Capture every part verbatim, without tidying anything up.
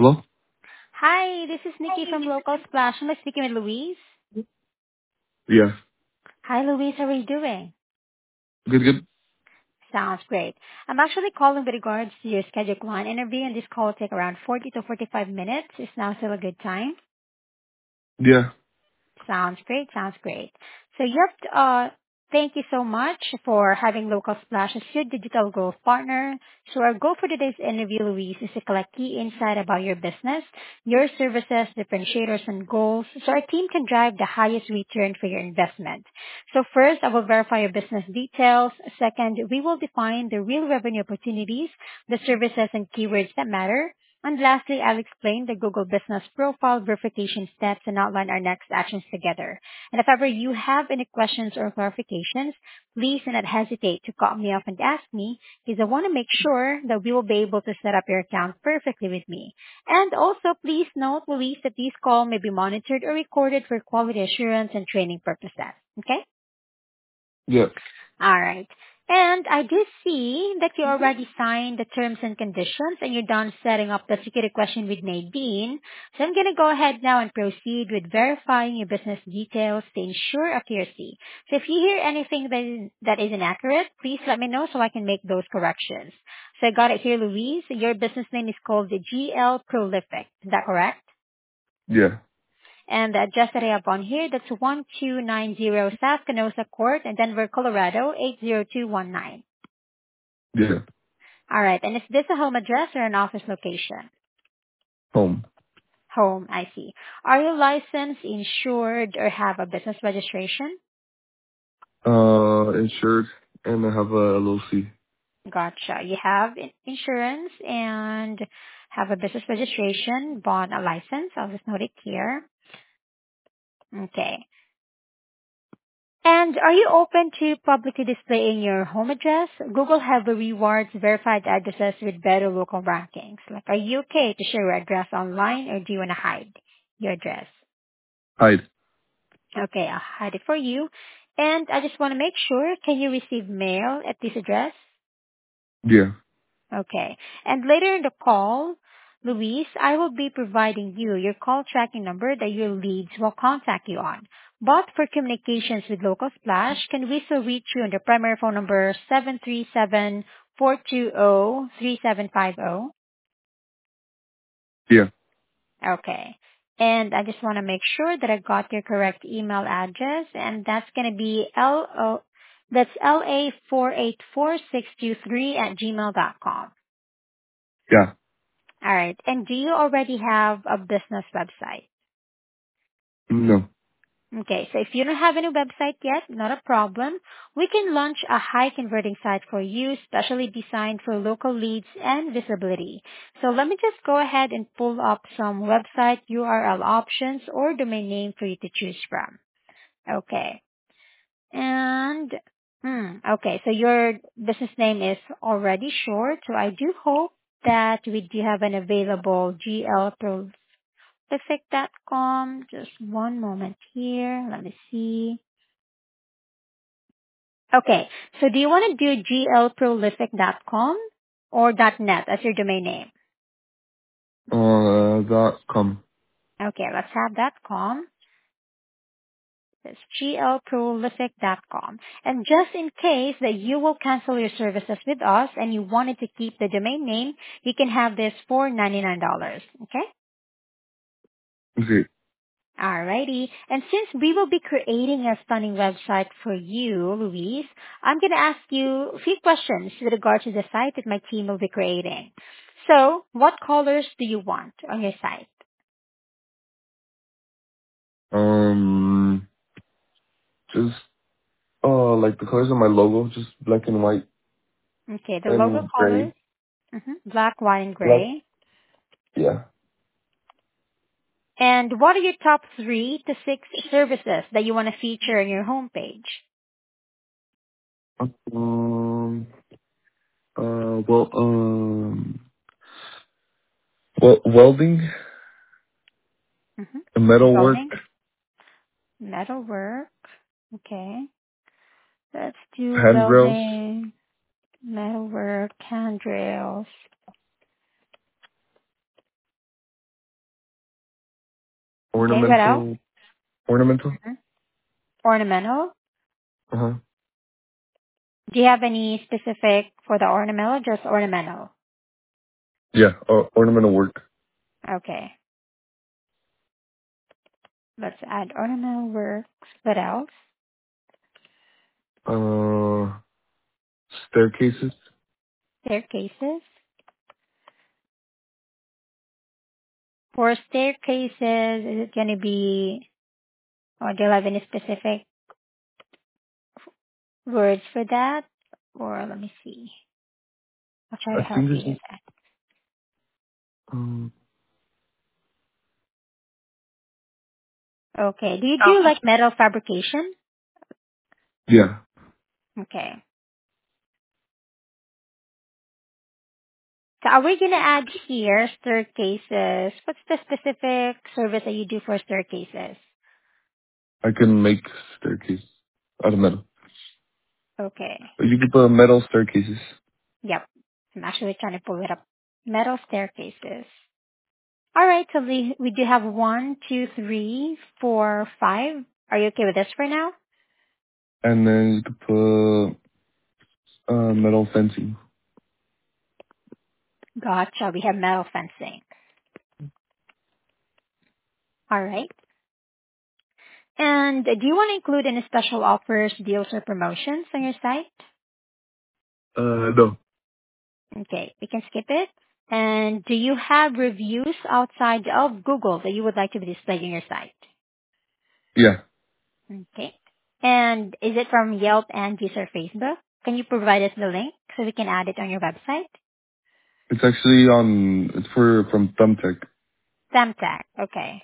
Hello? Hi, this is Nikki from Local Splash. Am I speaking with Louise? Yeah. Hi, Louise. How are you doing? Good, good. Sounds great. I'm actually calling with regards to your scheduled one interview, and this call will take around forty to forty-five minutes. Is now still a good time? Yeah. Sounds great. Sounds great. So, yep, uh, thank you so much for having Local Splash as your digital growth partner. So our goal for today's interview, Louise, is to collect key insight about your business, your services, differentiators, and goals, so our team can drive the highest return for your investment. So first, I will verify your business details. Second, we will define the real revenue opportunities, the services and keywords that matter. And lastly, I'll explain the Google Business Profile verification steps and outline our next actions together. And if ever you have any questions or clarifications, please do not hesitate to call me up and ask me, because I want to make sure that we will be able to set up your account perfectly with me. And also, please note, Louise, that these calls may be monitored or recorded for quality assurance and training purposes. Okay? Yeah. All right. And I do see that you already signed the terms and conditions and you're done setting up the security question with Nadine. So I'm going to go ahead now and proceed with verifying your business details to ensure accuracy. So if you hear anything that is, that is inaccurate, please let me know so I can make those corrections. So I got it here, Louise. Your business name is called the G L Prolific. Is that correct? Yeah. And the address that I have on here, that's one two nine zero South Canosa Court in Denver, Colorado, eight zero two one nine. Yeah. All right. And is this a home address or an office location? Home. Home, I see. Are you licensed, insured, or have a business registration? Uh, insured, and I have a L L C. Gotcha. You have in- insurance and have a business registration, bond, a license. I'll just note it here. Okay. And are you open to publicly displaying your home address? Google have a rewards verified addresses with better local rankings. Like, are you okay to share your address online or do you want to hide your address? Hide. Okay, I'll hide it for you. And I just want to make sure, can you receive mail at this address? Yeah. Okay. And later in the call, Luis, I will be providing you your call tracking number that your leads will contact you on. But for communications with Local Splash, can we still reach you on the primary phone number seven three seven, four two zero, three seven five zero? Yeah. Okay. And I just want to make sure that I got your correct email address, and that's going to be L O, that's L A four eight four six two three at gmail dot com. Yeah. All right. And do you already have a business website? No. Okay. So if you don't have any website yet, not a problem. We can launch a high converting site for you, specially designed for local leads and visibility. So let me just go ahead and pull up some website U R L options or domain name for you to choose from. Okay. And, hmm, okay. So your business name is already short. So I do hope that we do have an available G L Pro Prolific dot com. Just one moment here. Let me see. Okay. So do you want to do G L Prolific dot com or .net as your domain name? Uh, dot com. Okay, let's have .com. It's G L Prolific dot com. And just in case that you will cancel your services with us and you wanted to keep the domain name, you can have this for ninety-nine dollars. Okay? Okay. Alrighty. And since we will be creating a stunning website for you, Louise, I'm going to ask you a few questions with regard to the site that my team will be creating. So, what colors do you want on your site? Um, just, uh, like the colors of my logo, just black and white Okay, the logo and colors, gray. hmm black, white, and Black. gray. Yeah. And what are your top three to six services that you want to feature on your homepage? Um, uh, well, um, well, welding, Mm-hmm. metalwork, Welding, metalwork. Okay. Let's do handrails, welding, metalwork, handrails. Okay, what else? Ornamental. Ornamental. Mhm. Ornamental. Uh huh. Do you have any specific for the ornamental? Just ornamental. Yeah. Uh, ornamental work. Okay. Let's add ornamental works. What else? Uh, staircases. Staircases. For staircases, is it going to be, or do you have any specific words for that? Or let me see. I'll try I to help think you this with is. that. Um. Okay. Do you do like metal fabrication? Yeah. Okay. So are we going to add here staircases? What's the specific service that you do for staircases? I can make staircase out of metal. Okay. You can put metal staircases. Yep. I'm actually trying to pull it up. Metal staircases. All right. So we, we do have one, two, three, four, five. Are you okay with this for now? And then you could put uh, metal fencing. Gotcha. We have metal fencing. All right. And do you want to include any special offers, deals, or promotions on your site? Uh, no. Okay, we can skip it. And do you have reviews outside of Google that you would like to be displayed on your site? Yeah. Okay. And is it from Yelp, Angie, or Facebook? Can you provide us the link so we can add it on your website? It's actually on, it's for, from Thumbtack. Thumbtack. Okay.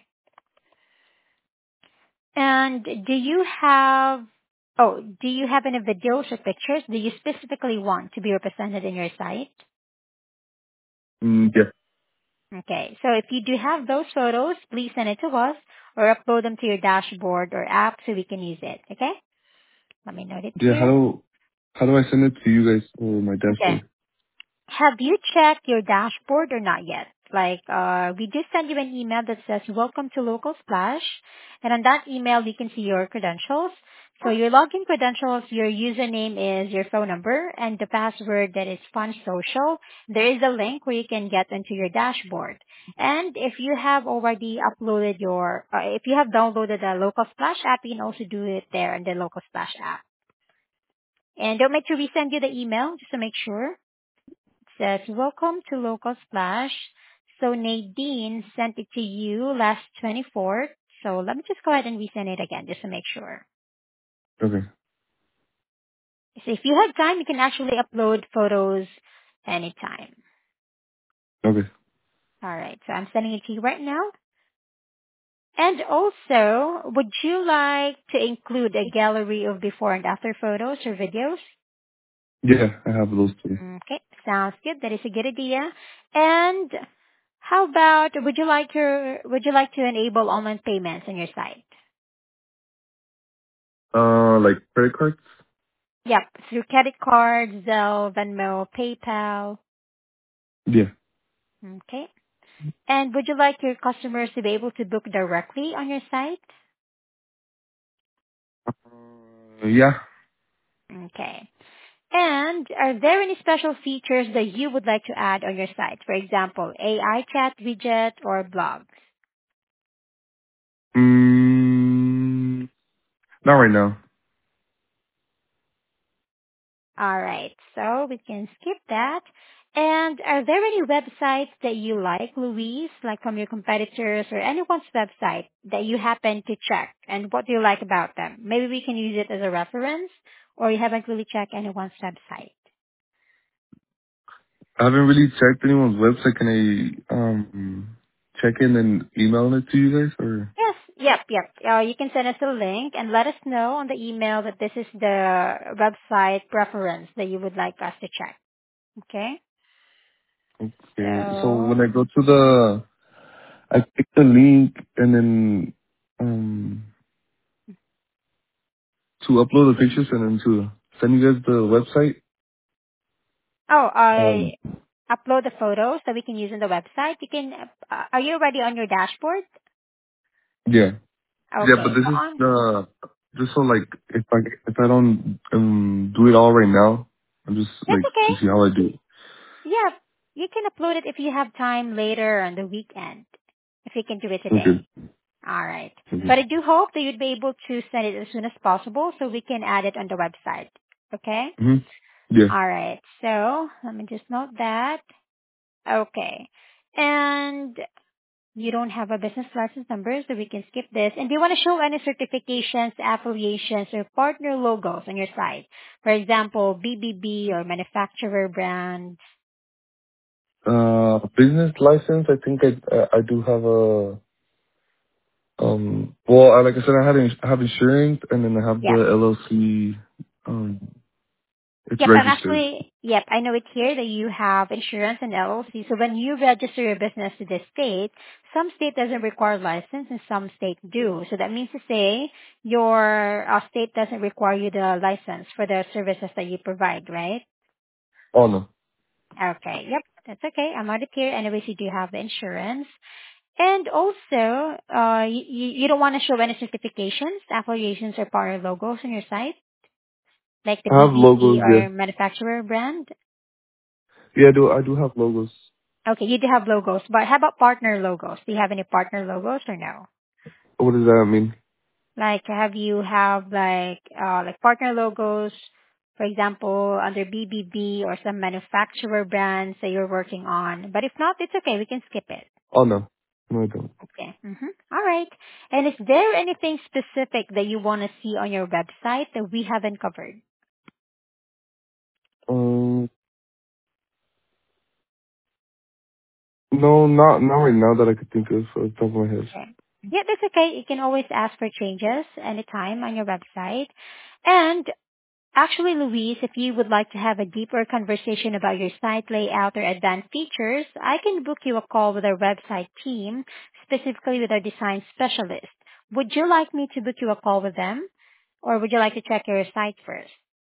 And do you have, oh, do you have any videos or pictures do you specifically want to be represented in your site? Mm, yeah. Okay. So if you do have those photos, please send it to us or upload them to your dashboard or app so we can use it. Okay? Let me note it Yeah, how here. do, how do I send it to you guys or my Okay. dashboard? Have you checked your dashboard or not yet? Like, uh, we just send you an email that says, welcome to Local Splash. And on that email, you can see your credentials. So your login credentials, your username is your phone number and the password that is Fun Social. There is a link where you can get into your dashboard. And if you have already uploaded your, uh, if you have downloaded the Local Splash app, you can also do it there in the Local Splash app. And don't make sure we send you the email just to make sure says, welcome to Local Splash. So Nadine sent it to you last twenty-fourth. So let me just go ahead and resend it again just to make sure. Okay. So if you have time, you can actually upload photos anytime. Okay. All right. So I'm sending it to you right now. And also, would you like to include a gallery of before and after photos or videos? Yeah, I have those too. Okay, sounds good. That is a good idea. And how about would you like your would you like to enable online payments on your site? Uh, like credit cards? Yep, through credit card, Zelle, Venmo, PayPal. Yeah. Okay. And would you like your customers to be able to book directly on your site? Uh, yeah. Okay. And are there any special features that you would like to add on your site? For example, A I chat widget or blogs? Mm, not right now. All right, so we can skip that. And are there any websites that you like, Louise, like from your competitors or anyone's website that you happen to check? And what do you like about them? Maybe we can use it as a reference, or you haven't really checked anyone's website. I haven't really checked anyone's website. Can I, um, check in and email it to you guys or? Yes, yep, yep. Uh, you can send us a link and let us know on the email that this is the website preference that you would like us to check. Okay? Okay. So when So, I go to the, I click the link and then, um, to upload the pictures and then to send you guys the website. oh, Um, I upload the photos that we can use on the website. You can, uh, are you already on your dashboard? Yeah. Yeah, but Okay. this So is on, uh just so like if I if I don't um do it all right now, I'm just that's like okay. to see how I do. Yeah, you can upload it if you have time later on the weekend, if you can do it Okay. today. All right. But Okay. I do hope that you'd be able to send it as soon as possible so we can add it on the website. Okay? Mhm. Yeah. All right. So let me just note that. Okay. And you don't have a business license number, so we can skip this. And do you want to show any certifications, affiliations, or partner logos on your site? For example, B B B or manufacturer brand. Uh, business license. I think I I I do have a um. Well, I, like I said, I had ins- I have insurance, and then I have Yep. the L L C. Um, it's Yep, I'm registered. actually, yep, I know it here that you have insurance and L L C. So when you register your business to the state, some state doesn't require license and some state do. So that means to say your uh, state doesn't require you the license for the services that you provide, right? Oh no. Okay, yep, that's okay. I'm on it here. Anyways, you do have the insurance. And also, uh, you, you don't want to show any certifications, affiliations, or partner logos on your site, like the I have B B B logos. Yeah. or manufacturer brand. Yeah, I do. I do have logos. Okay, you do have logos, but how about partner logos? Do you have any partner logos or no? What does that mean? Like, have you have like uh like partner logos, for example, under B B B or some manufacturer brands that you're working on? But if not, it's okay. We can skip it. Oh no. No, I don't. Okay. Mm-hmm. All right. And is there anything specific that you want to see on your website that we haven't covered? Um, no, not not right now that I could think of off the top of my head. Okay. Yeah, that's okay. You can always ask for changes anytime on your website. And actually, Louise, if you would like to have a deeper conversation about your site layout or advanced features, I can book you a call with our website team, specifically with our design specialist. Would you like me to book you a call with them? Or would you like to check your site first?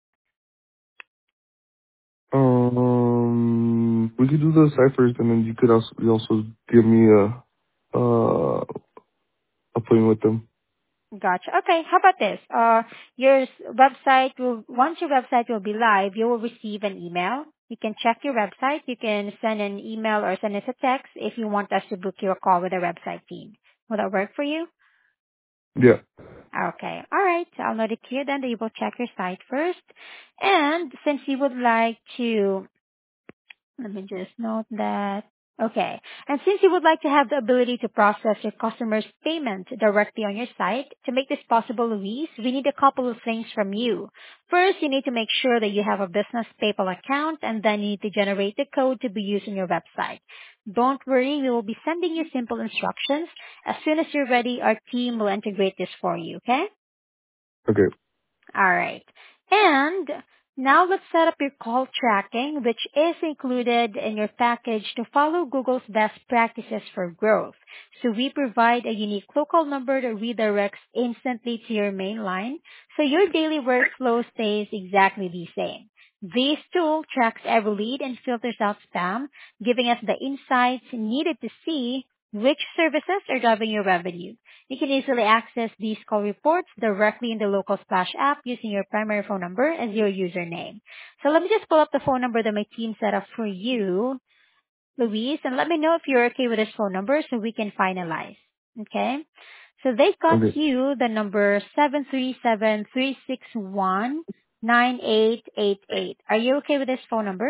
Um, we could do the ciphers, and then you could also you also give me a uh appointment with them. Gotcha. Okay, how about this? Uh, your s- website will, once your website will be live, you will receive an email. You can check your website. You can send an email or send us a text if you want us to book you a call with our website team. Will that work for you? Yeah. Okay. All right. I'll note it here then that you will check your site first. And since you would like to let me just note that. Okay. And since you would like to have the ability to process your customer's payment directly on your site, to make this possible, Louise, we need a couple of things from you. First, you need to make sure that you have a business PayPal account, and then you need to generate the code to be used on your website. Don't worry, we will be sending you simple instructions. As soon as you're ready, our team will integrate this for you, okay? Okay. All right. And now let's set up your call tracking, which is included in your package to follow Google's best practices for growth. So we provide a unique local number that redirects instantly to your main line, so your daily workflow stays exactly the same. This tool tracks every lead and filters out spam, giving us the insights needed to see which services are driving your revenue. You can easily access these call reports directly in the local Splash app using your primary phone number as your username. So let me just pull up the phone number that my team set up for you, Louise, and let me know if you're okay with this phone number so we can finalize. Okay? So they got Okay. you the number seven three seven, three six one, nine eight eight eight. Are you okay with this phone number?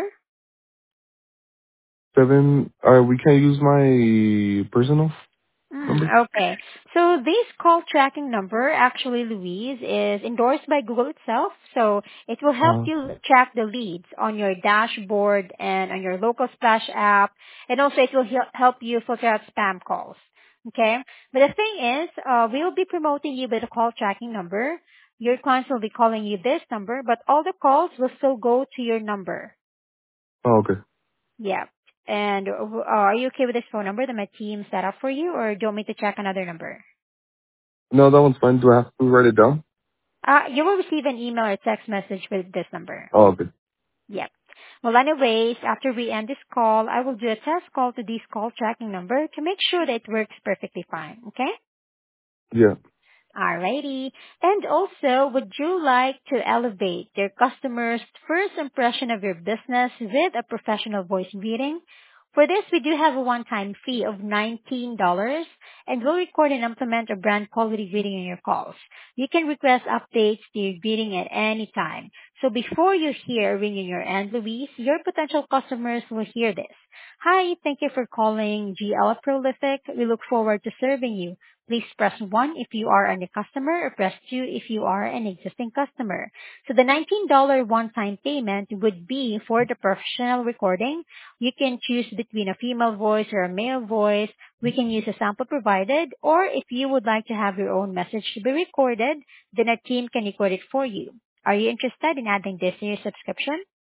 Seven. Uh, we can't use my personal number. Mm, okay. So this call tracking number, actually, Louise, is endorsed by Google itself. So it will help Uh. you track the leads on your dashboard and on your local Splash app. And also it will hel- help you filter out spam calls. Okay. But the thing is, uh, we will be promoting you with a call tracking number. Your clients will be calling you this number, but all the calls will still go to your number. Oh, okay. Yeah. And uh, are you okay with this phone number that my team set up for you, or do you want me to check another number? No, that one's fine. Do I have to write it down? Uh, you will receive an email or text message with this number. Oh, okay. Yep. Well, anyways, after we end this call, I will do a test call to this call tracking number to make sure that it works perfectly fine. Okay? Yeah. Alrighty. And also, would you like to elevate your customers' first impression of your business with a professional voice reading? For this, we do have a one-time fee of nineteen dollars and we'll record and implement a brand quality reading on your calls. You can request updates to your reading at any time. So before you hear a ring in your end, Louise, your potential customers will hear this. Hi, thank you for calling G L Prolific. We look forward to serving you. Please press one if you are a new customer or press two if you are an existing customer. So the nineteen dollars one-time payment would be for the professional recording. You can choose between a female voice or a male voice. We can use a sample provided, or if you would like to have your own message to be recorded, then our team can record it for you. Are you interested in adding this to your subscription?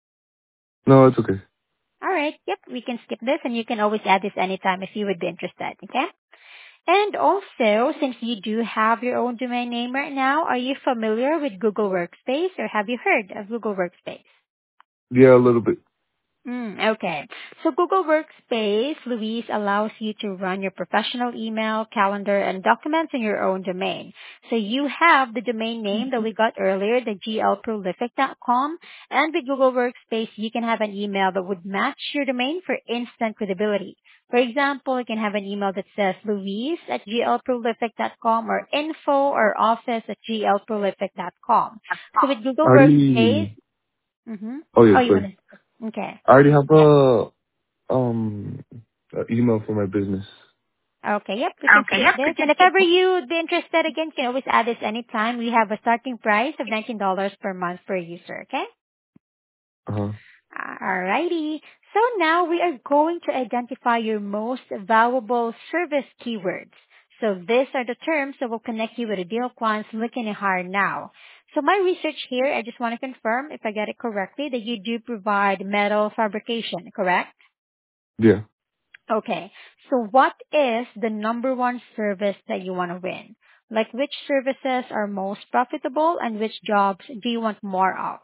No, it's okay. All right. Yep, we can skip this and you can always add this anytime if you would be interested. Okay? And also, since you do have your own domain name right now, are you familiar with Google Workspace or have you heard of Google Workspace? Yeah, a little bit. Mm, okay. So Google Workspace, Luis, allows you to run your professional email, calendar, and documents in your own domain. So you have the domain name that we got earlier, the g l prolific dot com, and with Google Workspace, you can have an email that would match your domain for instant credibility. For example, you can have an email that says Luis at g l prolific dot com or info or office at g l prolific dot com. So with I Google Workspace, already, mm-hmm. oh Oh, yeah, you want sorry. to? Okay. I already have a, um, a email for my business. Okay, yep, we can Okay, skip yep, we this. can And if skip. ever you'd be interested again, you can always add this anytime. We have a starting price of nineteen dollars per month per user, okay? Uh-huh. Alrighty. So now we are going to identify your most valuable service keywords. So these are the terms that will connect you with ideal clients looking to hire now. So my research here, I just want to confirm if I get it correctly that you do provide metal fabrication, correct? Yeah. Okay. So what is the number one service that you want to win? Like which services are most profitable and which jobs do you want more of?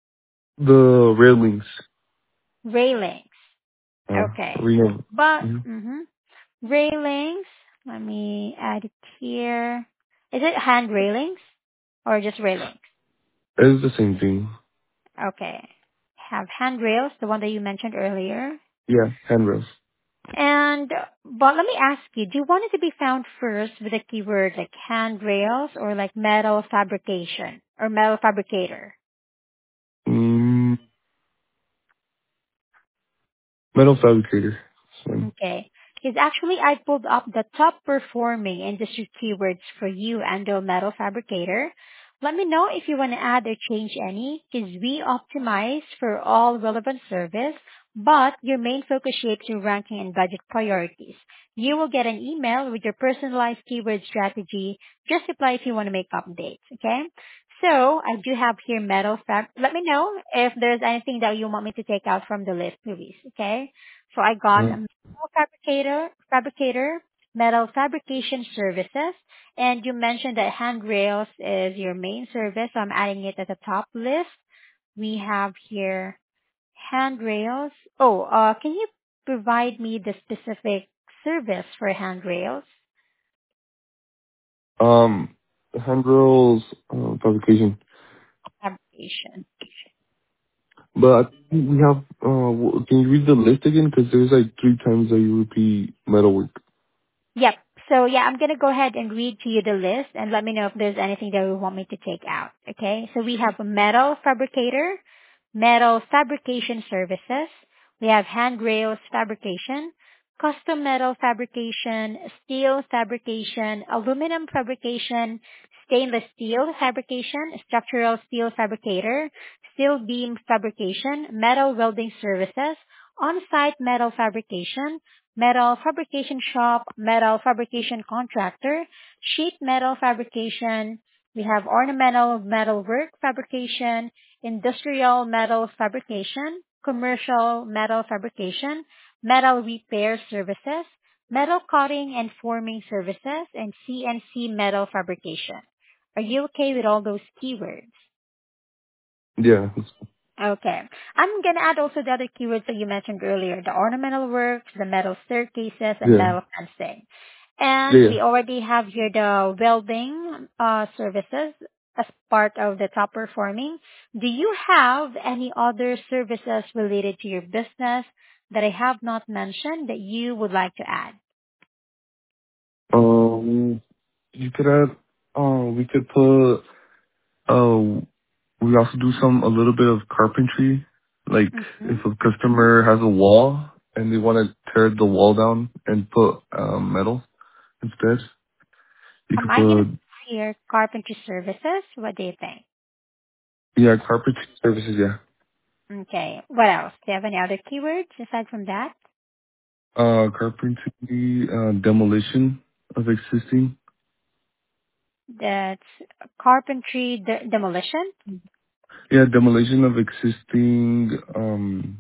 The railings. Railings. Uh, Okay. we have, But, mm-hmm. mm-hmm. Railings, let me add it here. Is it hand railings or just railings? It's the same thing. Okay. Have handrails, the one that you mentioned earlier. Yeah, handrails. And, but let me ask you, do you want it to be found first with a keyword like handrails or like metal fabrication or metal fabricator? Mm, metal fabricator. So, Okay. Because actually I pulled up the top performing industry keywords for you and the metal fabricator. Let me know if you want to add or change any because we optimize for all relevant service, but your main focus shapes your ranking and budget priorities. You will get an email with your personalized keyword strategy. Just reply if you want to make updates, okay? So I do have here metal fab. Let me know if there's anything that you want me to take out from the list, please, okay? So I got uh, a metal fabricator, fabricator, metal fabrication services, and you mentioned that handrails is your main service, so I'm adding it at the top list. We have here handrails. Oh, uh, can you provide me the specific service for handrails? um, handrails, uh, fabrication. Fabrication. But I think we have, uh, w- can you read the list again? Because there's like three times that you repeat metalwork. Yep. So yeah, I'm gonna go ahead and read to you the list and let me know if there's anything that you want me to take out. Okay. So we have a metal fabricator, metal fabrication services. We have handrails fabrication, custom metal fabrication, steel fabrication, aluminum fabrication, stainless steel fabrication, structural steel fabricator, steel beam fabrication, metal welding services, on-site metal fabrication, metal fabrication shop, metal fabrication contractor, sheet metal fabrication. We have ornamental metal work fabrication, industrial metal fabrication, commercial metal fabrication, metal repair services, metal cutting and forming services, and C N C metal fabrication. Are you okay with all those keywords? Yeah. Okay. I'm going to add also the other keywords that you mentioned earlier, the ornamental works, the metal staircases, and Yeah. metal fencing. Yeah, And yeah. we already have here the welding uh, services as part of the top performing. Do you have any other services related to your business that I have not mentioned that you would like to add? Um, you could add, uh, we could put, uh, we also do some, a little bit of carpentry. Like, Mm-hmm. if a customer has a wall and they want to tear the wall down and put, um, metal instead, you Um, could I can put, hear carpentry services. What do you think? yeah, carpentry services, yeah. Okay. What else? Do you have any other keywords aside from that? Uh, carpentry, uh, demolition of existing. That's carpentry de- demolition. Yeah, demolition of existing, um,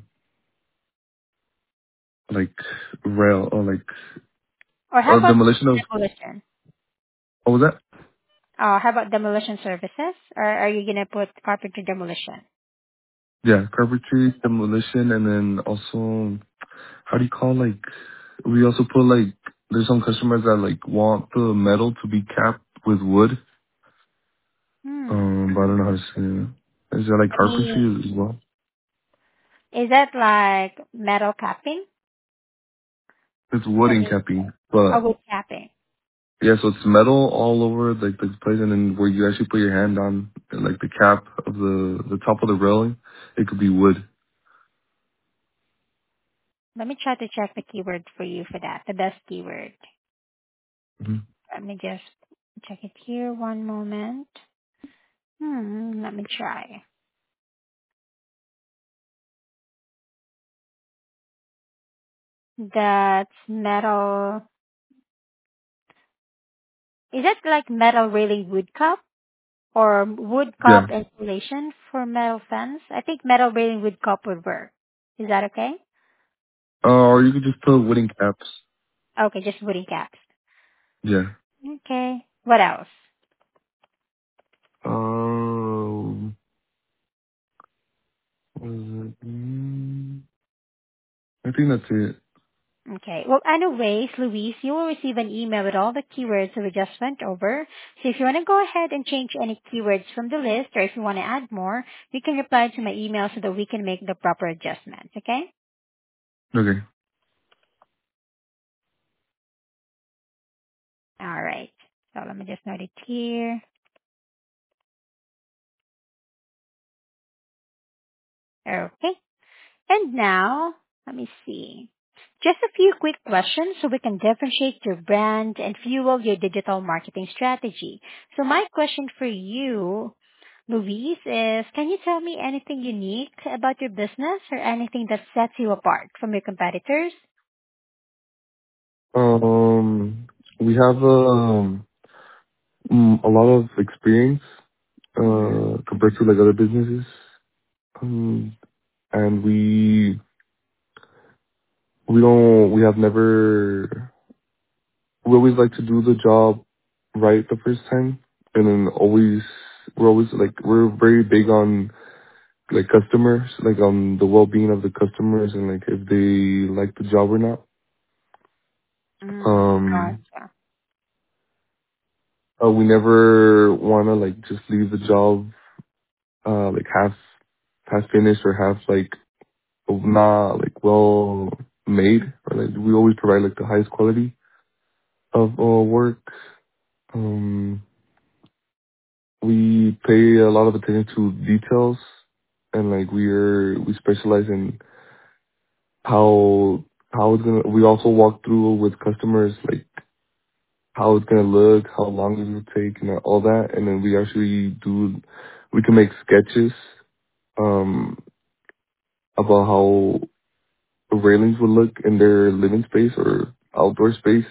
like rail or like, Or how uh, about demolition of, demolition? what was that? Uh, how about demolition services? Or are you gonna put carpentry demolition? Yeah, carpentry, demolition, and then also, how do you call like, we also put like, there's some customers that like want the metal to be capped with wood. Hmm. Um, but I don't know how to say it. Is that like Any, carpentry as well? is that like metal capping? It's wood and Any, capping, or but wood capping? yeah, so it's metal all over like the place, and then where you actually put your hand on, like the cap of the the top of the railing, it could be wood. Let me try to check the keyword for you for that. The best keyword. hmm Let me just check it here. One moment. Hmm. Let me try. That's metal. Is that like metal railing wood cup or wood Yeah, cup insulation for metal fence? I think metal railing wood cup would work. Is that okay? uh, or you could just put wooden caps. Okay, just wooden caps. Yeah. Okay. What else? Um, what is it? Mm, I think that's it. Okay. Well, anyways, Luis, you will receive an email with all the keywords that we just went over. So if you want to go ahead and change any keywords from the list, or if you want to add more, you can reply to my email so that we can make the proper adjustments. Okay? Okay. All right. So let me just note it here. Okay. And now, let me see. Just a few quick questions so we can differentiate your brand and fuel your digital marketing strategy. So my question for you, Luis, is can you tell me anything unique about your business or anything that sets you apart from your competitors? Um, we have um mm, a lot of experience Mm-hmm. uh compared to like other businesses. Um, and we we don't we have never we always like to do the job right the first time, and then always we're always like we're very big on like customers, like on the well-being of the customers, and like if they like the job or not. Mm, Um, gotcha. uh, we never want to like just leave the job uh like half half finished or half like not like well made. Or, like we always provide like the highest quality of uh, work. Um, we pay a lot of attention to details, and like we're we specialize in how how it's gonna. We also walk through with customers like how it's gonna look, how long it will take, and all that. And then we actually do. We can make sketches um about how the railings would look in their living space or outdoor space.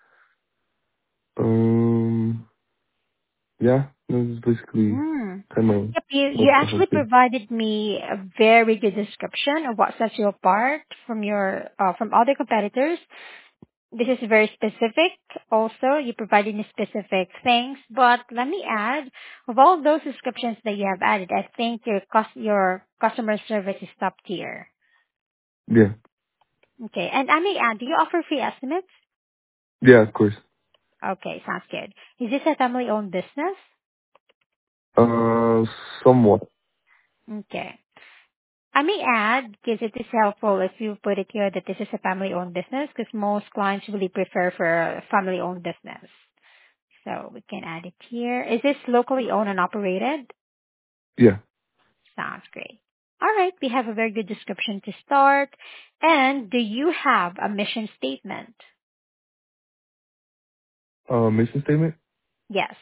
Um, yeah, that's basically Mm. kind of Yep, you, you what the whole actually thing. provided me a very good description of what sets you apart from your uh, from other competitors. This is very specific. Also, you provided me specific things, but let me add, of all those descriptions that you have added, I think your cus- your customer service is top tier. Yeah, Okay, and I may add, do you offer free estimates? yeah, of course. Okay, sounds good. Is this a family-owned business? Uh, somewhat. Okay. I may add, because it is helpful if you put it here that this is a family-owned business, because most clients really prefer for a family-owned business. So we can add it here. Is this locally owned and operated? Yeah. Sounds great. All right, we have a very good description to start. And do you have a mission statement? Uh, mission statement? Yes.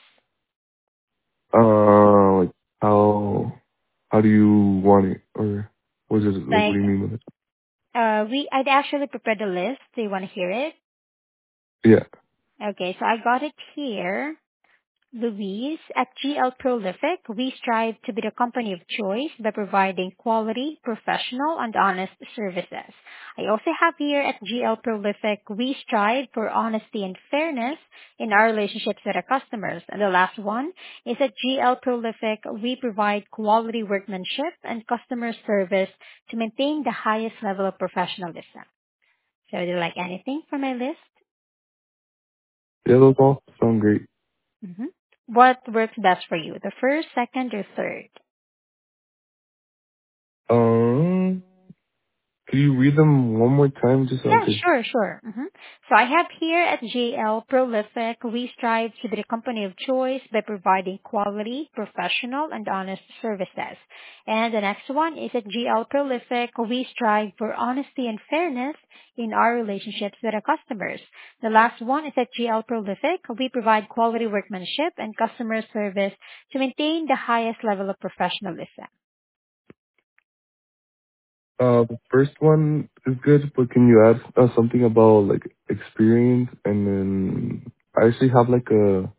Uh, like, how, how do you want it? Or what is it, like, what Like, do you mean with it? uh, we, I'd actually prepared a list. Do you want to hear it? Yeah. Okay, so I got it here. Louise, at G L Prolific, we strive to be the company of choice by providing quality, professional, and honest services. I also have here at G L Prolific, we strive for honesty and fairness in our relationships with our customers. And the last one is at G L Prolific, we provide quality workmanship and customer service to maintain the highest level of professionalism. So do you like anything from my list? Yeah, those all sound great. hmm What works best for you, the first, second, or third? Um, could you read them one more time just so I Yeah, could? sure, sure. hmm So I have here at J L Prolific, we strive to be the company of choice by providing quality, professional, and honest services. And the next one is at G L Prolific, we strive for honesty and fairness in our relationships with our customers. The last one is at G L Prolific, we provide quality workmanship and customer service to maintain the highest level of professionalism. Uh, the first one is good, but can you add uh, something about like experience? And then I actually have like a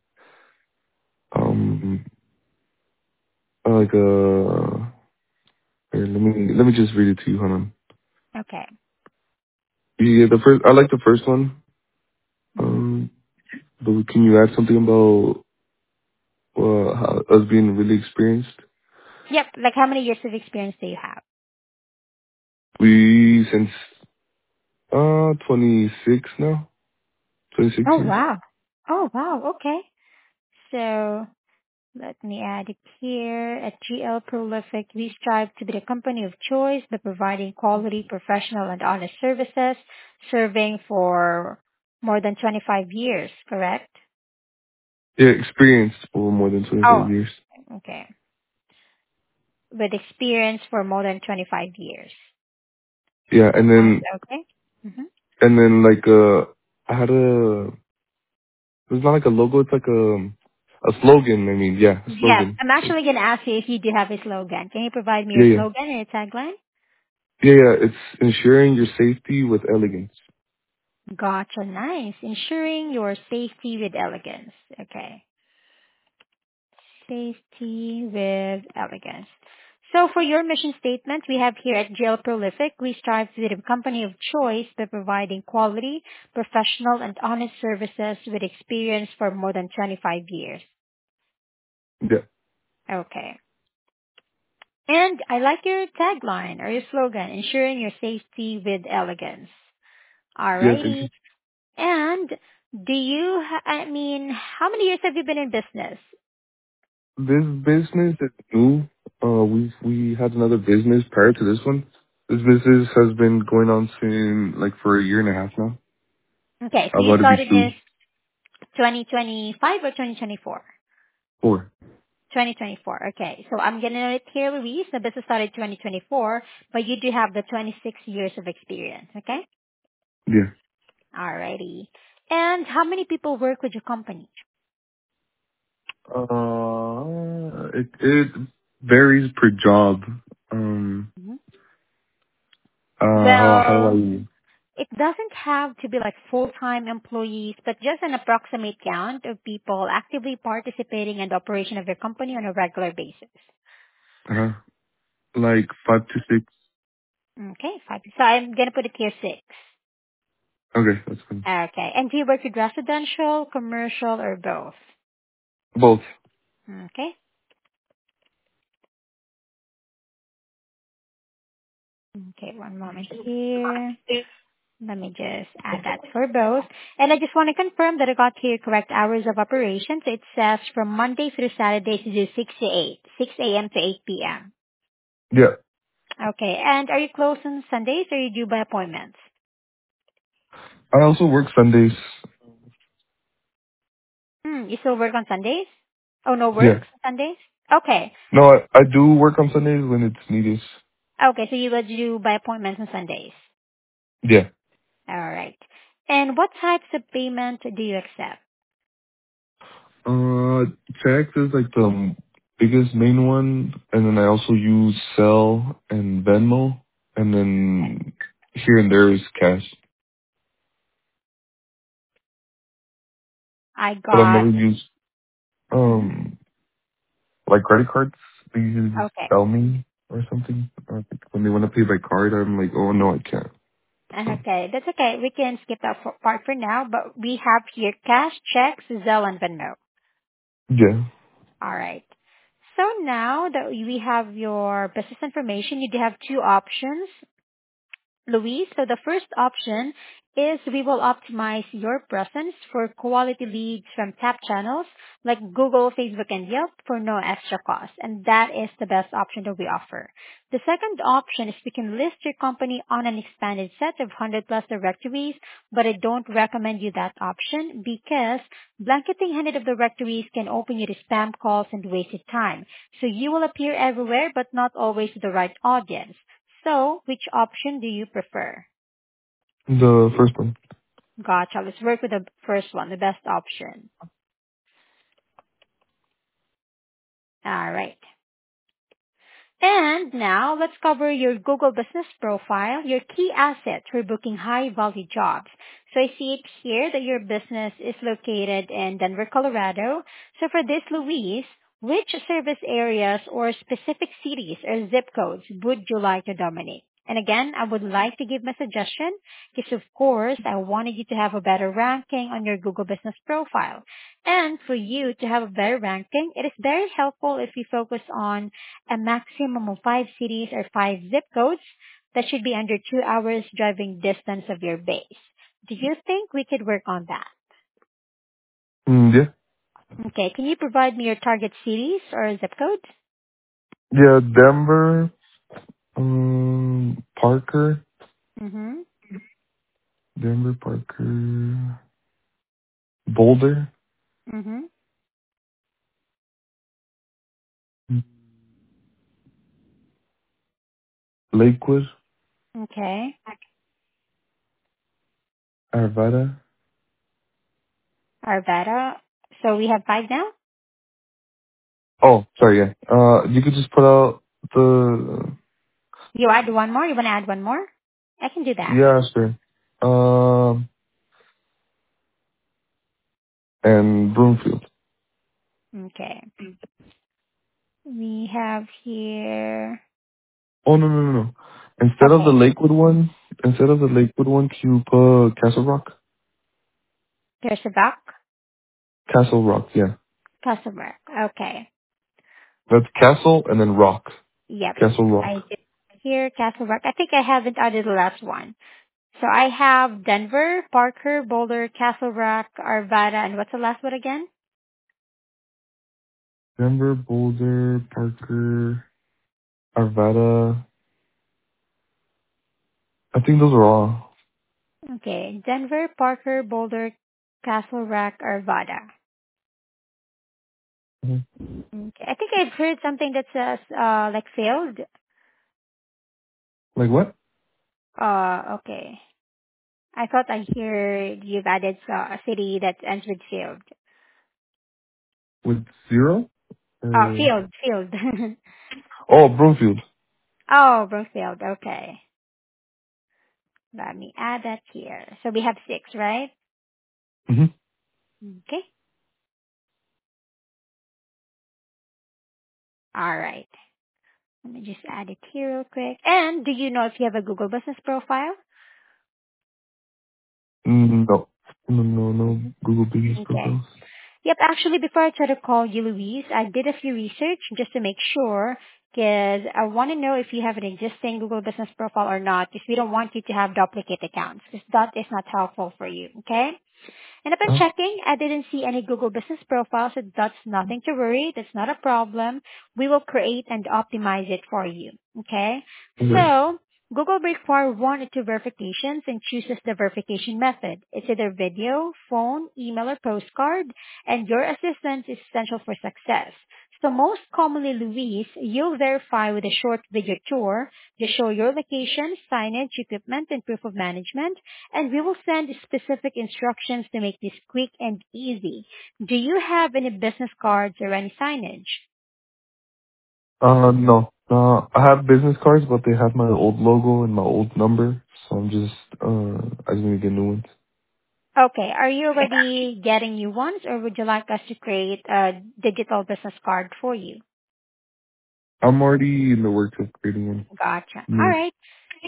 um uh, like a here, let me let me just read it to you. Hold on. Okay. Yeah, the first I like the first one. Mhm. Um, but can you add something about uh, how, us being really experienced? Yep, like how many years of experience do you have? We since uh twenty-six now, twenty-six Oh, years. wow. Oh, wow. Okay. So let me add it here. At G L Prolific, we strive to be the company of choice by providing quality, professional, and honest services, serving for more than twenty-five years, correct? Yeah, experienced for more than Oh, twenty-five years. okay. With experience for more than twenty-five years. Yeah, and Sounds then okay? Mm-hmm. and then like uh, I had a it's not like a logo, it's like a a slogan. I mean, yeah, a Yes, slogan. I'm So actually going to ask you if you do have a slogan. Can you provide me yeah, your yeah, slogan and your tagline? yeah, yeah. It's ensuring your safety with elegance. Gotcha. Nice. Ensuring your safety with elegance. Okay. Safety with elegance. So for your mission statement, we have here at G L Prolific, we strive to be the company of choice by providing quality, professional, and honest services with experience for more than twenty-five years. Yeah, Okay. And I like your tagline or your slogan, ensuring your safety with elegance. yeah. Thank you. Alrighty. And do you, ha- I mean, how many years have you been in business? This business is new. Uh, we we had another business prior to this one. This business has been going on since like for a year and a half now. Okay, so I'm you about to be started two, this twenty twenty-five or twenty twenty-four? four. twenty twenty-four. Okay, so I'm gonna note here, Luis, the business started twenty twenty-four, but you do have the twenty-six years of experience. Okay. Yeah. Alrighty. And how many people work with your company? Uh, it it varies per job. Um, Mhm. uh, how how Well, do it doesn't have to be like full-time employees, but just an approximate count of people actively participating in the operation of your company on a regular basis. I uh, like five to six? Okay, five. So I'm gonna put it here six. Okay, that's fine. Okay. And do you work with residential, commercial, or both? Both. Okay. Okay, one moment here. Let me just add that for both. And I just want to confirm that I got here correct hours of operation. So it says from Monday through Saturday to do six to eight, six a m to eight p m. Yeah. Okay. And are you closed on Sundays or you do by appointments? I also work Sundays. Hmm, you still work on Sundays? Oh, no Yeah. works on Sundays? Okay. No, I, I do work on Sundays when it's needed. Okay, so you would do by appointments on Sundays. Yeah. All right. And what types of payment do you accept? Uh, Tax is like the biggest main one, and then I also use Cell and Venmo, and then here and there is cash. I But I've got. never used Hmm. um like credit cards. They usually just Okay. tell me or something. Or like when they want to pay by card, I'm like, oh no, I can't. So Okay, that's okay. We can skip that for, part for now, but we have here cash, checks, Zelle, and Venmo. yeah. All right. So now that we have your business information, you do have two options. Louise. So the first option is we will optimize your presence for quality leads from top channels like Google, Facebook, and Yelp for no extra cost. And that is the best option that we offer. The second option is we can list your company on an expanded set of one hundred plus directories, but I don't recommend you that option because blanketing one hundred of directories can open you to spam calls and wasted time. So you will appear everywhere, but not always to the right audience. So, which option do you prefer? The first one. Gotcha. Let's work with the first one, the best option. All right. And now let's cover your Google business profile, your key asset for booking high value jobs. So I see it here that your business is located in Denver, Colorado. So for this, Louise, which service areas or specific cities or zip codes would you like to dominate? And again, I would like to give my suggestion because of course I wanted you to have a better ranking on your Google business profile. And for you to have a better ranking, it is very helpful if you focus on a maximum of five cities or five zip codes that should be under two hours driving distance of your base. Do you think we could work on that? Mm, yeah. Okay, can you provide me your target cities or zip codes? Yeah. Denver, um, Parker, Mm-hmm. Denver, Parker, Boulder, Mm-hmm. Lakewood, Okay. Arvada. Arvada. So we have five now? Oh, sorry. Yeah. Uh, you could just put out the You add one more? You want to add one more? I can do that. yeah, sure. Um, and Broomfield. Okay. We have here. Oh no no no no. Instead of the Okay. Lakewood one, instead of the Lakewood one, can you put Castle Rock? There's a back. Castle Rock, yeah. Customer. Okay. That's Castle and then Rock. Yep. Castle Rock. I did here, Castle Rock. I think I haven't added the last one. So I have Denver, Parker, Boulder, Castle Rock, Arvada, and what's the last one again? Denver, Boulder, Parker, Arvada. I think those are all. Okay. Denver, Parker, Boulder, Castle Rock, Arvada. Mhm. Okay. I think I've heard something that says, uh, like failed. Like what? Uh, okay. I thought I heard you've added uh, a city that ends with field. With zero? Oh, Or field, field. oh, Broomfield. Oh, Brookfield. Okay. Let me add that here. So we have six, right? hmm Okay. All right. Let me just add it here real quick. And do you know if you have a Google Business profile? No. No, no, no. Google Business Okay. Profiles. Yep, actually before I try to call you Louise, I did a few research just to make sure because I want to know if you have an existing Google business profile or not, because we don't want you to have duplicate accounts, because that is not helpful for you, okay? And upon Uh, checking, I didn't see any Google business profile, so that's nothing to worry. That's not a problem. We will create and optimize it for you. Okay? okay. So, Google will require one or two verifications and chooses the verification method. It's either video, phone, email, or postcard, and your assistance is essential for success. So most commonly, Luis, you'll verify with a short video tour to show your location, signage, equipment, and proof of management, and we will send specific instructions to make this quick and easy. Do you have any business cards or any signage? Uh, no. Uh, I have business cards, but they have my old logo and my old number, so I'm just, uh, I just need to get new ones. Okay, are you already getting new ones, or would you like us to create a digital business card for you? I'm already in the works of creating one. Gotcha. All New. right.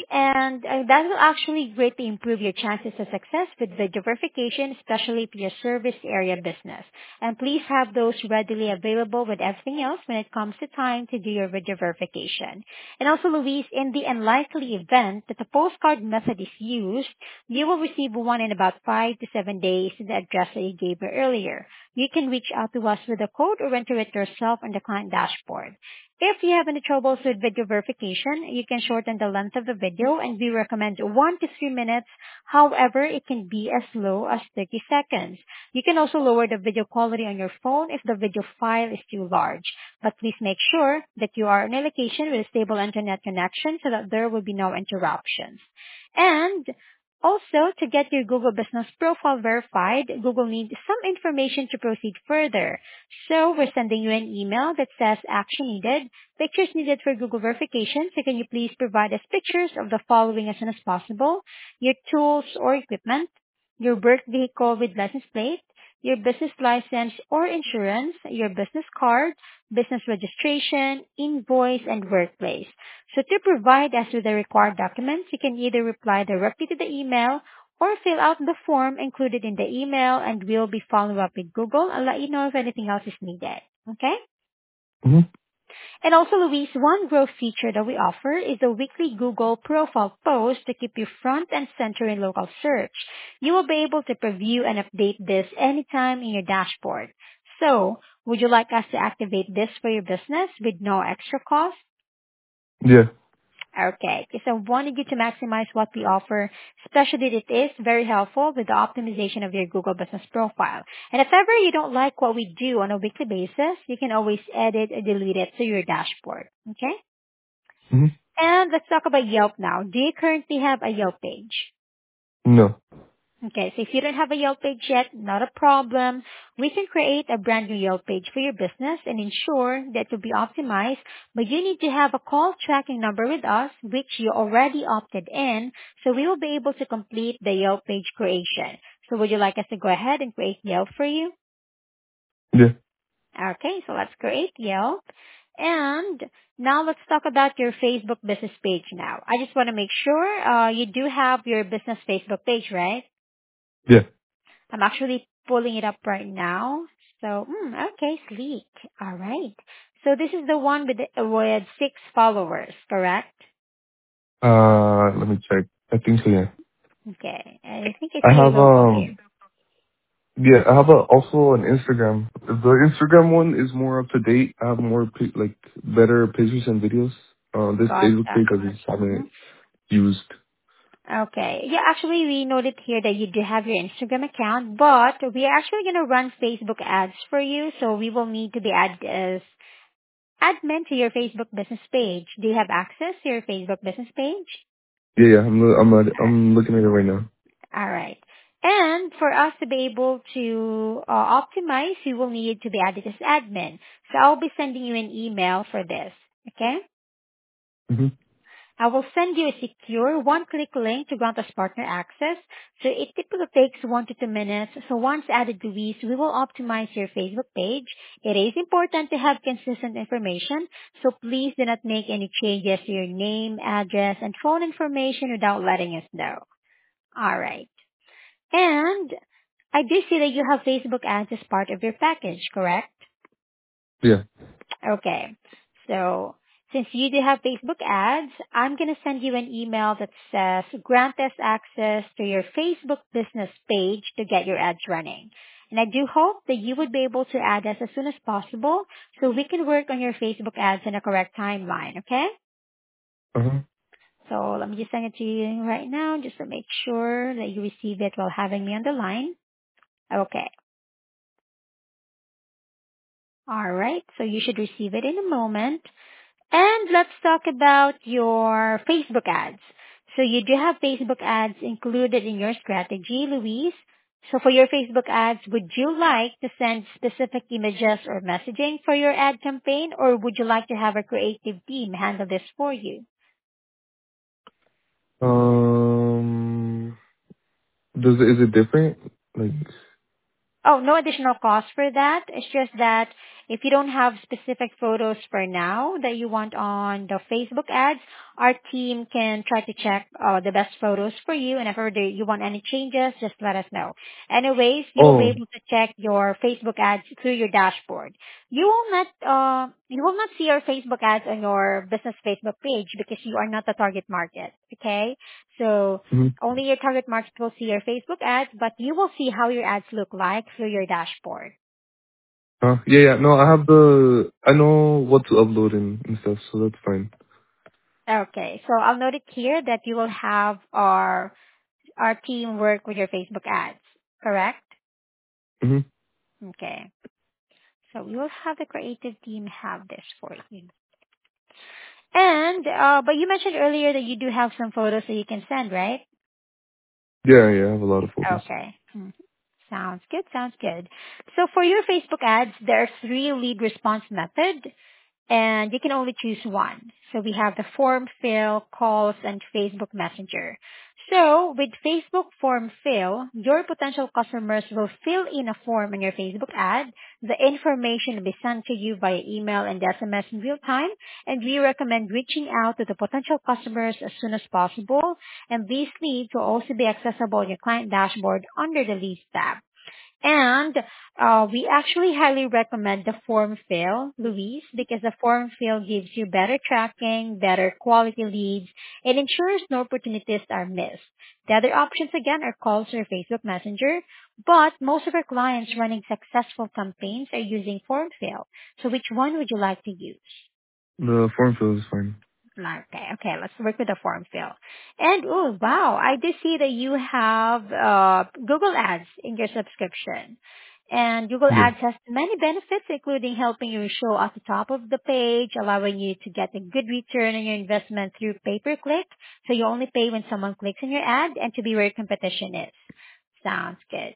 And uh, that will actually greatly improve your chances of success with video verification, especially if you're a service area business. And please have those readily available with everything else when it comes to time to do your video verification. And also, Louise, in the unlikely event that the postcard method is used, you will receive one in about five to seven days to the address that you gave me earlier. You can reach out to us with a code or enter it yourself on the client dashboard. If you have any troubles with video verification, you can shorten the length of the video, and we recommend one to three minutes. However, it can be as low as thirty seconds. You can also lower the video quality on your phone if the video file is too large. But please make sure that you are in a location with a stable internet connection so that there will be no interruptions. And also, to get your Google Business profile verified, Google needs some information to proceed further. So we're sending you an email that says action needed, pictures needed for Google verification. So can you please provide us pictures of the following as soon as possible? Your tools or equipment, your work vehicle with license plate, your business license or insurance, your business card, business registration, invoice, and workplace. So to provide us with the required documents, you can either reply directly to the email or fill out the form included in the email, and we'll be following up with Google and let you know if anything else is needed. Okay? Mm-hmm. And also, Louise, one growth feature that we offer is a weekly Google profile post to keep you front and center in local search. You will be able to preview and update this anytime in your dashboard. So, would you like us to activate this for your business with no extra cost? Yeah. Okay, because I wanted you to maximize what we offer, especially that it is very helpful with the optimization of your Google Business profile. And if ever you don't like what we do on a weekly basis, you can always edit or delete it to your dashboard. Okay? Mm-hmm. And let's talk about Yelp now. Do you currently have a Yelp page? No. Okay, so if you don't have a Yelp page yet, not a problem. We can create a brand new Yelp page for your business and ensure that it will be optimized, but you need to have a call tracking number with us, which you already opted in, so we will be able to complete the Yelp page creation. So would you like us to go ahead and create Yelp for you? Yeah. Okay, so let's create Yelp. And now let's talk about your Facebook business page now. I just want to make sure uh, you do have your business Facebook page, right? Yeah. I'm actually pulling it up right now. So, mm, okay, sleek. All right. So this is the one with, the, with six followers, correct? Uh, let me check. I think so, yeah. Okay. And I think I I see your have, logo um, here. yeah, I have a, also an Instagram. The Instagram one is more up to date. I have more, pi- like, better pictures and videos. Uh, this Facebook Gotcha. page I just hmm haven't used. Okay. Yeah, actually, we noted here that you do have your Instagram account, but we are actually going to run Facebook ads for you, so we will need to be added as admin to your Facebook business page. Do you have access to your Facebook business page? Yeah, yeah, I'm, lo- I'm, at- I'm looking at it right now. All right. And for us to be able to uh, optimize, you will need to be added as admin. So I'll be sending you an email for this. Okay? Mm-hmm. I will send you a secure one-click link to grant us partner access. So it typically takes one to two minutes. So once added to Weez, we will optimize your Facebook page. It is important to have consistent information. So please do not make any changes to your name, address, and phone information without letting us know. All right. And I do see that you have Facebook ads as part of your package, correct? Yeah. Okay. So Since you do have Facebook ads, I'm going to send you an email that says grant us access to your Facebook business page to get your ads running. And I do hope that you would be able to add us as soon as possible so we can work on your Facebook ads in a correct timeline, okay? Uh-huh. So let me just send it to you right now just to make sure that you receive it while having me on the line. Okay. All right. So you should receive it in a moment. And let's talk about your Facebook ads. So you do have Facebook ads included in your strategy, Louise. So for your Facebook ads, would you like to send specific images or messaging for your ad campaign, or would you like to have a creative team handle this for you? Um, does it, is it different? Like, Oh, no additional cost for that. It's just that if you don't have specific photos for now that you want on the Facebook ads, our team can try to check uh, the best photos for you. And if ever there- you want any changes, just let us know. Anyways, you will be oh, able to check your Facebook ads through your dashboard. You will not, uh, you will not see your Facebook ads on your business Facebook page because you are not the target market. Okay, so hmm only your target market will see your Facebook ads, but you will see how your ads look like through your dashboard. huh? Yeah, yeah. No, I have the, I know what to upload and, and stuff, so that's fine. Okay, so I'll note it here that you will have our our team work with your Facebook ads, correct? hmm Okay, so we will have the creative team have this for you. And uh, but you mentioned earlier that you do have some photos that you can send, right? Yeah, yeah, I have a lot of photos. Okay. Hmm. Sounds good. Sounds good. So for your Facebook ads, there are three lead response methods, and you can only choose one. So we have the form fill, calls, and Facebook Messenger. So with Facebook form fill, your potential customers will fill in a form in your Facebook ad. The information will be sent to you via email and S M S in real time, and we recommend reaching out to the potential customers as soon as possible. And these leads will also be accessible in your client dashboard under the Leads tab. And uh, we actually highly recommend the form fill, Louise, because the form fill gives you better tracking, better quality leads, and ensures no opportunities are missed. The other options again are calls or Facebook Messenger, but most of our clients running successful campaigns are using form fill. So which one would you like to use? The form fill is fine. Okay, okay, let's work with the form fill. And oh wow, I do see that you have uh, Google Ads in your subscription. And Google Yeah. Ads has many benefits, including helping you show at the top of the page, allowing you to get a good return on your investment through pay-per-click. So you only pay when someone clicks on your ad and to be where your competition is. Sounds good.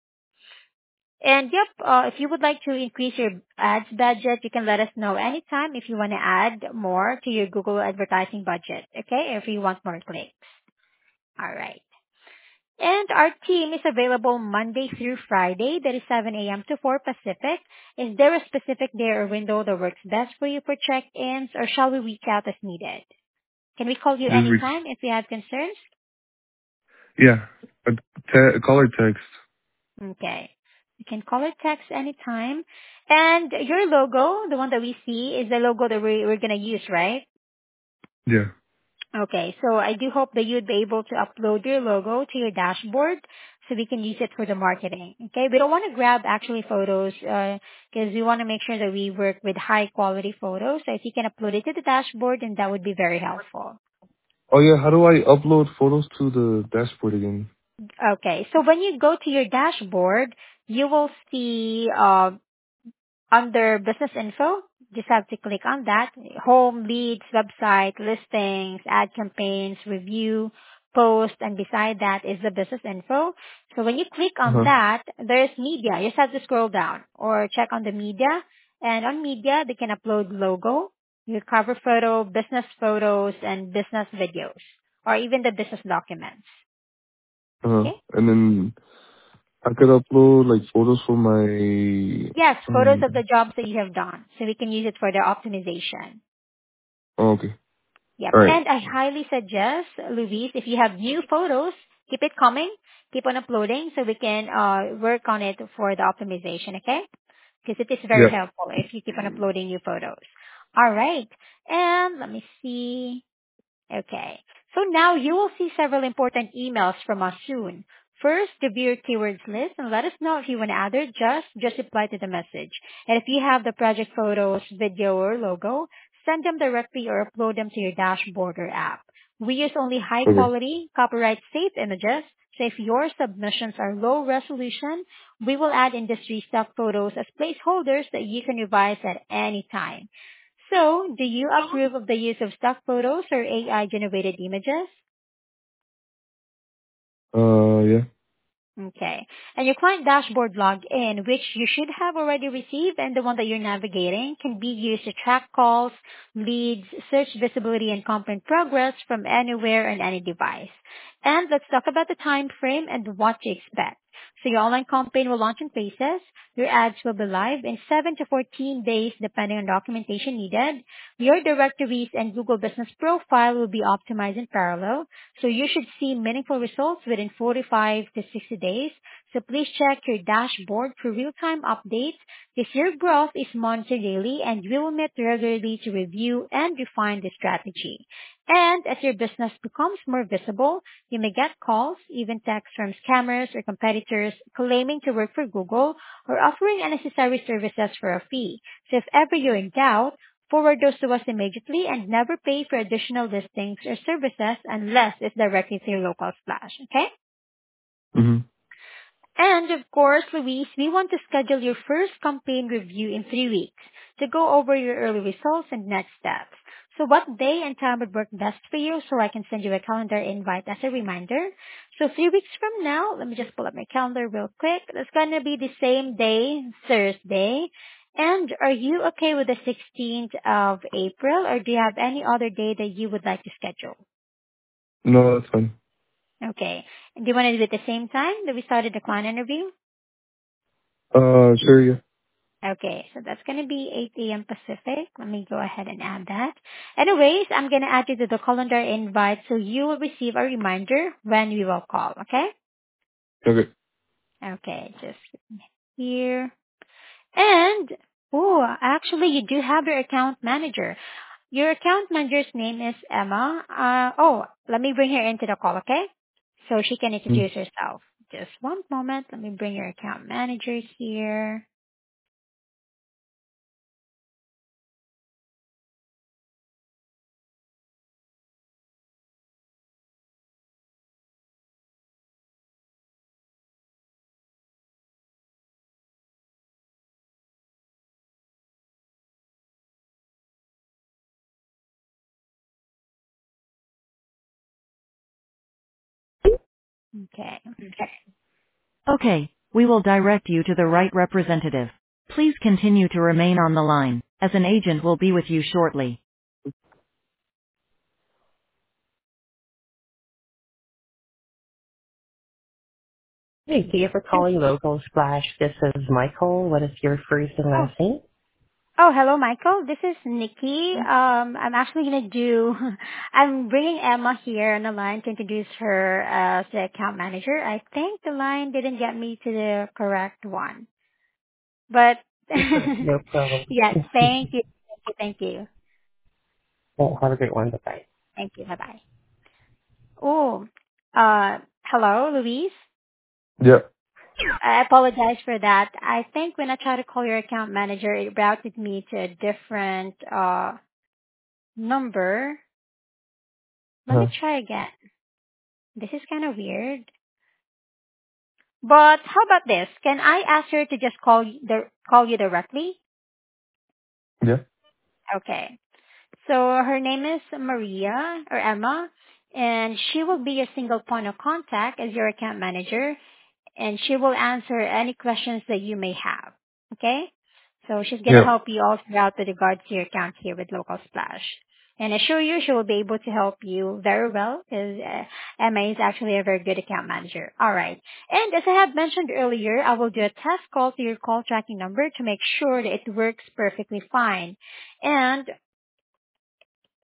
And yep, uh, if you would like to increase your ads budget, you can let us know anytime if you want to add more to your Google advertising budget, okay? If you want more clicks. All right. And our team is available Monday through Friday, that is seven a.m. to four Pacific. Is there a specific day or window that works best for you for check-ins, or shall we reach out as needed? Can we call you Just reach, anytime if you have concerns? yeah. A, te- a call or text. Okay. You can call or text anytime. And your logo, the one that we see, is the logo that we, we're going to use, right? Yeah. Okay. So I do hope that you'd be able to upload your logo to your dashboard so we can use it for the marketing. Okay. We don't want to grab actually photos because we want to make sure that we work with high quality photos. So if you can upload it to the dashboard, then that would be very helpful. Oh yeah, how do I upload photos to the dashboard again? Okay. So when you go to your dashboard, you will see uh, under business info, just have to click on that. Home, leads, website, listings, ad campaigns, review, post, and beside that is the business info. So when you click on Uh-huh. that, there's media. You just have to scroll down or check on the media. And on media, they can upload logo, your cover photo, business photos, and business videos, or even the business documents. Uh-huh. Okay? And then I could upload like photos for my, Yes, photos um, of the jobs that you have done. So we can use it for their optimization. oh, okay. Yep. Alright. And I highly suggest, Louise, if you have new photos, keep it coming. Keep on uploading so we can uh, work on it for the optimization, okay? Because it is very Yeah. helpful if you keep on uploading new photos. All right. And let me see. Okay. So now you will see several important emails from us soon. First, review your keywords list and let us know if you want to add or just, just reply to the message. And if you have the project photos, video, or logo, send them directly or upload them to your dashboard or app. We use only high Okay. quality, copyright safe images. So if your submissions are low resolution, we will add industry stock photos as placeholders that you can revise at any time. So, do you approve of the use of stock photos or A I-generated images? Uh, yeah. Okay. And your client dashboard login, which you should have already received, and the one that you're navigating, can be used to track calls, leads, search visibility, and campaign progress from anywhere on any device. And let's talk about the time frame and what to expect. So your online campaign will launch in phases. Your ads will be live in seven to fourteen days depending on documentation needed. Your directories and Google Business Profile will be optimized in parallel. So you should see meaningful results within forty-five to sixty days. So please check your dashboard for real-time updates because your growth is monitored daily and we will meet regularly to review and refine the strategy. And as your business becomes more visible, you may get calls, even texts from scammers or competitors claiming to work for Google or offering unnecessary services for a fee. So if ever you're in doubt, forward those to us immediately and never pay for additional listings or services unless it's directly to your local splash. Okay? Mm-hmm. And of course, Luis, we want to schedule your first campaign review in three weeks to go over your early results and next steps. So what day and time would work best for you so I can send you a calendar invite as a reminder? So three weeks from now, let me just pull up my calendar real quick. It's going to be the same day, Thursday. And are you okay with the sixteenth of April or do you have any other day that you would like to schedule? No, that's fine. Okay. And do you want to do it at the same time that we started the client interview? Uh, sure, yeah. Okay, so that's going to be eight a m. Pacific. Let me go ahead and add that. Anyways, I'm going to add you to the calendar invite so you will receive a reminder when we will call, okay? Okay. Okay, just here. And, oh, actually you do have your account manager. Your account manager's name is Emma. Uh, oh, let me bring her into the call, okay? So she can Mm. introduce herself. Just one moment. Let me bring your account manager here. Okay. Okay, we will direct you to the right representative. Please continue to remain on the line, as an agent will be with you shortly. Hey, thank you for calling Local Splash. This is Michael. What is your first and Oh, last name? Oh, hello, Michael. This is Nikki. Um, I'm actually gonna do. I'm bringing Emma here on the line to introduce her as the account manager. I think the line didn't get me to the correct one, but Sure, no problem. yes, thank you, thank you, thank you, Well, have a great one. Bye-bye. thank you. Bye bye. Oh, uh, hello, Louise. Yeah. I apologize for that. I think when I tried to call your account manager, it routed me to a different uh number. Let me Huh. try again. This is kind of weird. But how about this? Can I ask her to just call you, the, call you directly? Yeah. Okay. So her name is Maria or Emma, and she will be your single point of contact as your account manager, and she will answer any questions that you may have. Okay? So she's going to Yeah. help you all throughout with regards to your account here with Local Splash. And I assure you she will be able to help you very well because uh, Emma is actually a very good account manager. All right. And as I have mentioned earlier, I will do a test call to your call tracking number to make sure that it works perfectly fine. And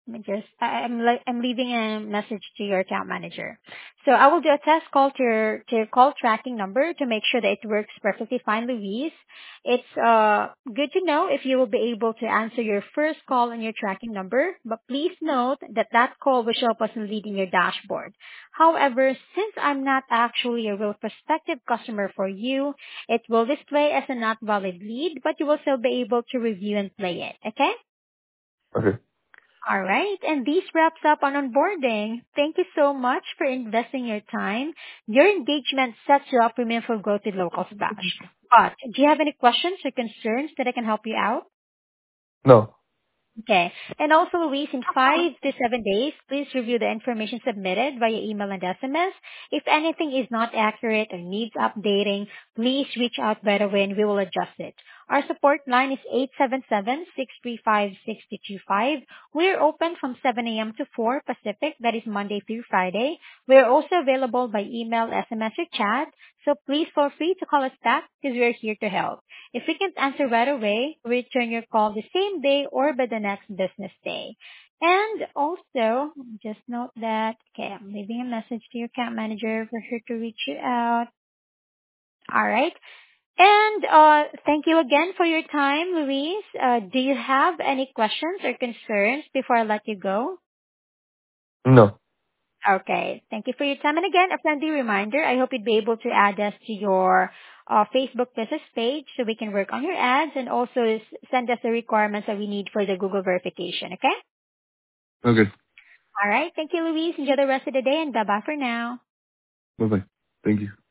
Let me just, I- I'm li- I'm leaving a message to your account manager. So I will do a test call to your, to your call tracking number to make sure that it works perfectly fine, Luis. It's uh good to know if you will be able to answer your first call on your tracking number, but please note that that call will show up as a lead in your dashboard. However, since I'm not actually a real prospective customer for you, it will display as a not valid lead, but you will still be able to review and play it. Okay? Okay. All right, and this wraps up on onboarding. Thank you so much for investing your time. Your engagement sets you up for meaningful growth with Local Splash. But do you have any questions or concerns that I can help you out? No. Okay. And also, Luis, in five to seven days, please review the information submitted via email and S M S. If anything is not accurate or needs updating, please reach out right away and we will adjust it. Our support line is eight seven seven, six three five, six two two five. We're open from seven a.m. to four Pacific, that is Monday through Friday. We're also available by email, S M S, or chat, so please feel free to call us back because we're here to help. If we can't answer right away, return your call the same day or by the next business day. And also, just note that, okay, I'm leaving a message to your account manager for her to reach you out. All right. And uh, thank you again for your time, Luis. Uh, do you have any questions or concerns before I let you go? No. Okay. Thank you for your time. And again, a friendly reminder, I hope you'd be able to add us to your uh, Facebook business page so we can work on your ads and also s- send us the requirements that we need for the Google verification. Okay? Okay. All right. Thank you, Luis. Enjoy the rest of the day and bye-bye for now. Bye bye. Thank you.